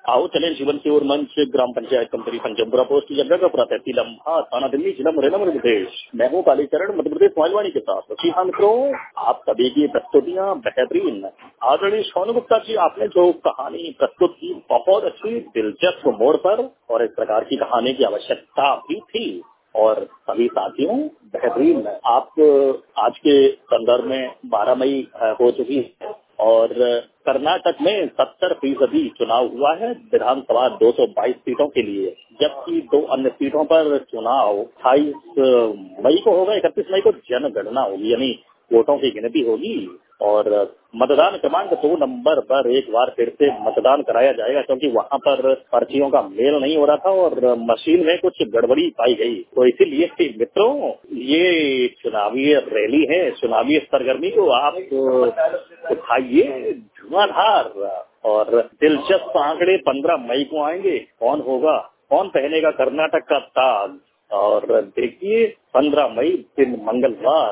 आओ चलें जीवन की ओर मंच ग्राम पंचायत कंपनी पंजमपुरा पोस्ट जगह तहसील अम्हा थाना दिल्ली जिला मुरैना मध्य प्रदेश। मैं हूँ कालीचरण मध्य प्रदेश मोबाइलवाणी के साथ। जी हाँ मित्रों, आप सभी की प्रस्तुतियाँ बेहतरीन। आदरणीय सोनू गुप्ता जी, आपने जो कहानी प्रस्तुत की बहुत अच्छी, दिलचस्प मोड़ पर, और इस प्रकार की कहानी की आवश्यकता भी थी। और सभी साथियों बेहतरीन। आप आज के संदर्भ में 12 मई हो चुकी है और कर्नाटक में 70% चुनाव हुआ है विधानसभा 222 सीटों के लिए, जबकि 2 अन्य सीटों पर चुनाव 28 मई को होगा। 31 मई को जनगणना होगी, यानी वोटों की गिनती होगी और मतदान क्रमांक 2 नंबर पर एक बार फिर से मतदान कराया जाएगा, क्योंकि वहां पर पर्चियों का मेल नहीं हो रहा था और मशीन में कुछ गड़बड़ी पाई गई। तो इसीलिए मित्रों, ये चुनावी रैली है, चुनावी सरगर्मी को आप उठाइए धुआंधार। और दिलचस्प आंकड़े 15 मई को आएंगे। कौन होगा, कौन पहनेगा कर्नाटक का ताज, और देखिए 15 मई दिन मंगलवार